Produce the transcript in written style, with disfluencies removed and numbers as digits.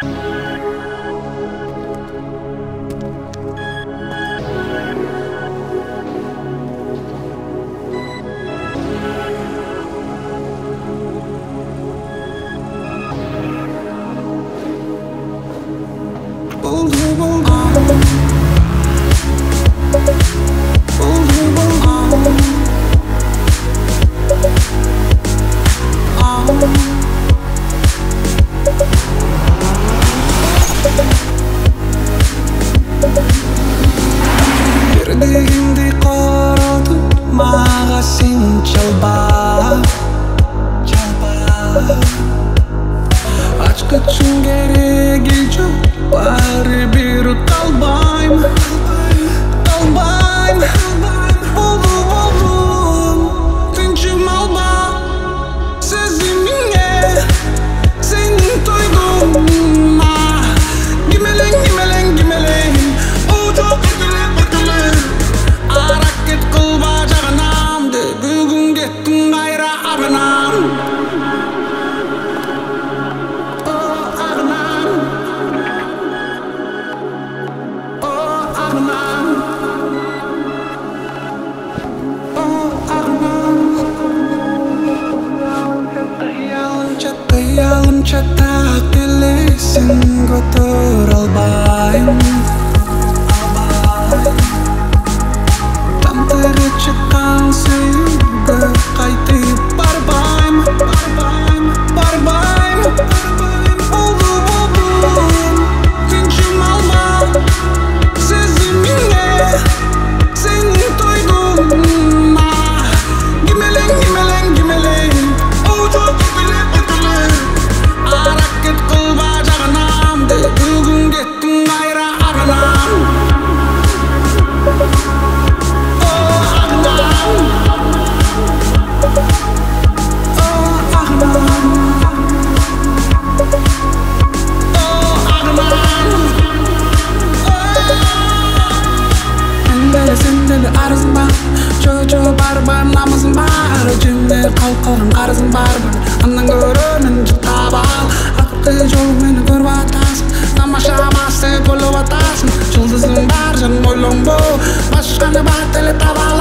Дегенде қарады маға сен жалбап Ачқы үшін керегі жоқ бәрібір қалбаймын Болдым тыншым алба сезіміңе сенің тойдыңа Гимелең О жоқ бітіліп Аракет қылба жағынамды бүгін кеттің қайра ағынам Çata келесің көтөр албайм Тамтыры чыққан сөйгі қайтып барбайм Болдым тыншым алма сезіміңе сенің тойдыңа Гимелең О жоқ бітіліп Аракет қылба жағынамды бүгін кеттің қайра ағынам Сендегі арызым бар Жо бар намызым бар Жемде қалған қарызым бар Аннан көрінін жұттап ал Ақырғы жол мені көріп атасың Тамаша масты болып атасың Жұлдызым бар жаным ойланбо Башқаны бар тілі таба